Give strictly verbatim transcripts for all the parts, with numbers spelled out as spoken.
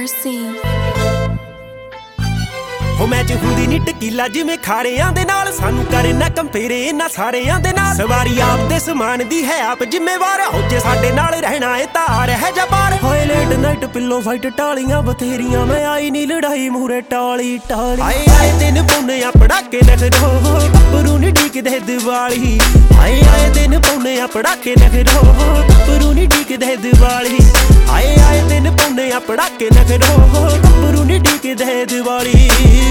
Mercy ਹੋ match ਹੁੰਦੀ ਨੀ ਟਕੀਲਾ ਜਿਵੇਂ ਖਾਰਿਆਂ ਦੇ ਨਾਲ ਸਾਨੂੰ ਕਰੇ ਨਾ ਕੰਪੇਰੇ ਇਹਨਾਂ ਸਾਰਿਆਂ ਦੇ ਨਾਲ ਸਵਾਰੀ ਆਪ ਦੇ ਸਮਾਨ ਦੀ ਹੈ ਆਪ ਜ਼ਿੰਮੇਵਾਰ ਹੋ ਜੇ ਸਾਡੇ ਨਾਲ ਰਹਿਣਾ ਏ ਤਾਂ ਰਹਿ ਜਾ ਬਾਰ ਹੋਏ ਲੇਟ ਨਾਈਟ ਪਿੱਲੋ ਫਾਈਟ ਟਾਲੀਆਂ ਬਥੇਰੀਆਂ ਮੈਂ ਆਈ ਨੀ ਲੜਾਈ ਮੂਰੇ ਟਾਲੀ ਟਾਲੀ ਆਏ ਆਏ ਦਿਨ ਪੌਨੇ ਆ ਪੜਾਕੇ ਨਖਰੋ ਗੱਭਰੂ ਨੀ ਡੀਕਦੇ ਦੀਵਾਲੀ ਆਏ ਆਏ ਦਿਨ ਪੌਨੇ ਆ ਪੜਾਕੇ ਨਖਰੋ ਗੱਭਰੂ ਨੀ ਡੀਕਦੇ ਦੀਵਾਲੀ ਆਏ ਆਏ ਦਿਨ ਪੌਨੇ ਆ ਪੜਾਕੇ ਨਖਰੋ ਗੱਭਰੂ ਨੀ ਡੀਕਦੇ ਦੀਵਾਲੀ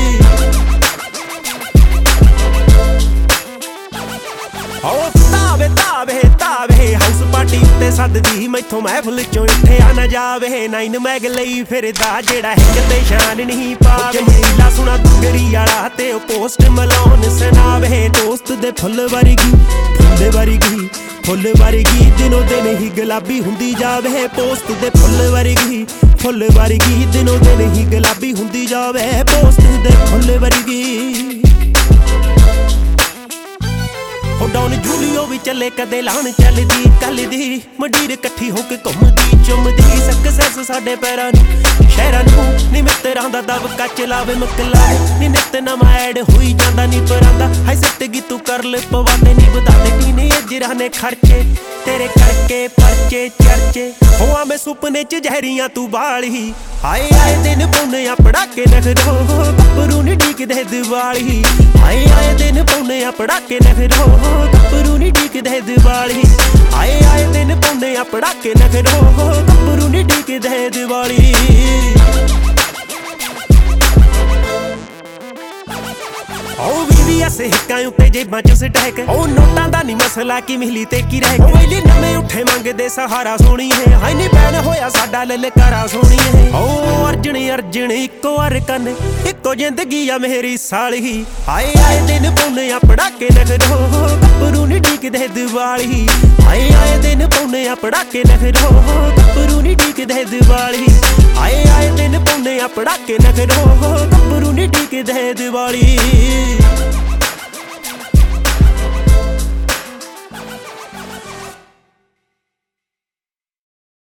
ਹੋ ਤਾਵੇ ਤਾਵੇ ਤਾਵੇ ਹਾਊਸ ਪਾਰਟੀ ਉੱਤੇ ਸੱਦਦੀ ਮੈਥੋਂ ਮਹਿਫਲ ਚੋਂ ਉੱਠਿਆ ਨਾ ਜਾਵੇ ਨਾਈਨ ਮੈਗ ਲਈ ਫਿਰਦਾ ਜਿਹੜਾ ਇੱਕ ਤੇ ਸ਼ਾਨ ਨਹੀਂ ਪਾਵੇ ਹੀਲਾ ਸੁਣਾ ਦੁਗਰੀ ਵਾਲਾ ਤੇ ਉਹ ਪੋਸਟ ਮਲਾਉਣ ਸੁਣਾਵੇ ਦੋਸਤ ਦੇ ਫੁੱਲ ਵਰਗੀ ਫੁੱਲ ਵਰਗੀ ਫੁੱਲ ਵਰਗੀ ਦਿਨੋਂ ਦਿਨ ਹੀ ਗੁਲਾਬੀ ਹੁੰਦੀ ਜਾਵੇ ਪੋਸਟ ਦੇ ਫੁੱਲ ਵਰਗੀ ਫੁੱਲ ਵਰਗੀ ਦਿਨੋਂ ਦਿਨ ਹੀ ਗੁਲਾਬੀ ਹੁੰਦੀ ਜਾਵੇ ਪੋਸਟ ਦੇ ਫੁੱਲ ਵਰਗੀ ਹੋ ਡਾਊਨ ਜੂਲੀਓ ਵੀ ਚੱਲੇ ਕਦੇ ਲਾਣ ਚੱਲਦੀ ਕੱਲਦੀ ਮੰਡੀਰ ਇਕੱਠੀ ਹੋ ਕੇ ਘੁੰਮਦੀ ਚੁੰਮਦੀ ਸਕਸੈਸ ਸਾਡੇ ਪੈਰਾਂ ਨੂੰ ਸ਼ਹਿਰਾਂ ਨੂੰ ਨੀ ਮਿੱਤਰਾਂ ਦਾ ਦਬਕਾ ਚਲਾਵੇ ਮਕਲਾ ਨੀ ਨਿੱਤ ਨਵਾਂ ਐਡ ਹੋਈ ਜਾਂਦਾ ਨੀ ਪਰਾਂਦਾ ਹਾਈ ਸਿੱਟ ਗੀ ਤੂੰ ਕਰ ਲੈ ਪਵਾਤੇ ਨੀ ਵਧਾਤੇ ਟੀਨੇ ਅਜਰਾਂ ਨੇ ਖਰਚੇ ਤੇਰੇ ਕਰਕੇ ਪਰਚੇ ਚਰਚੇ ਹੋਆ ਮੈਂ ਸੁਪਨੇ ਚ ਜ਼ਹਿਰੀਆਂ ਤੂੰ ਬਾਲੀ ਆਏ ਆਏ ਦਿਨ ਪੌਨੇ ਆ ਪੜਾਕੇ ਨਖਰੋ ਗੱਭਰੂ ਨੀ ਡੀਕਦੇ ਦੀਵਾਲੀ ਆਏ ਆਏ ਦਿਨ ਪੌਨੇ ਆ ਪੜਾਕੇ ਨਖਰੋ ਗੱਭਰੂ ਨੀ ਡੀਕਦੇ ਦੀਵਾਲੀ ਆਏ ਆਏ ਦਿਨ ਪੌਨੇ ਆ ਪੜਾਕੇ ਨਖਰੋ ਗੱਭਰੂ ਨੀ ਡੀਕਦੇ ਦੀਵਾਲੀ ਉਹ ਵੀ ਐਸੇ ਹਿੱਕਾਂ ਉੱਤੇ ਜੇਬਾਂ ਚ ਸਟੈਕ ਉਹ ਨੋਟਾਂ ਦਾ ਨਹੀਂ ਮਸਲਾ ਕੀ ਮਿਹਲੀ ਤੇ ਕੀ ਰਹਿ ਗਿਆ ਵੇਲੇ ਨਵੇਂ ਉੱਠੇ ਮੰਗਦੇ ਸਹਾਰਾ ਸੋਣੀ ਹੈ ਹਾਈ ਨੀ ਬੈਨ ਹੋਇਆ ਸਾਡਾ ਲਲਕਾਰਾ ਸੋਣੀ ਹੈ ਉਹ ਅਰਜਣ ਅਰਜਣ ਇੱਕੋ ਅਰਕਨ ਇੱਕੋ ਜ਼ਿੰਦਗੀ ਆ ਮੇਰੀ ਸਾਲੀ ਆਏ ਆਏ ਦਿਨ ਪੌਨੇ ਆ ਪੜਾਕੇ ਨਖਰੋ ਗੱਭਰੂ ਨੀ ਡੀਕਦੇ ਦੀਵਾਲੀ ਆਏ ਆਏ ਦਿਨ ਪੌਨੇ ਆ ਪੜਾਕੇ ਨਖਰੋ ਗੱਭਰੂ ਨੀ ਡੀਕਦੇ ਦੀਵਾਲੀ ਆਏ ਆਏ ਦਿਨ ਪੌਨੇ ਆ ਪੜਾਕੇ ਨਖਰੋ ਗੱਭਰੂ ਨੀ ਡੀਕਦੇ ਦੀਵਾਲੀ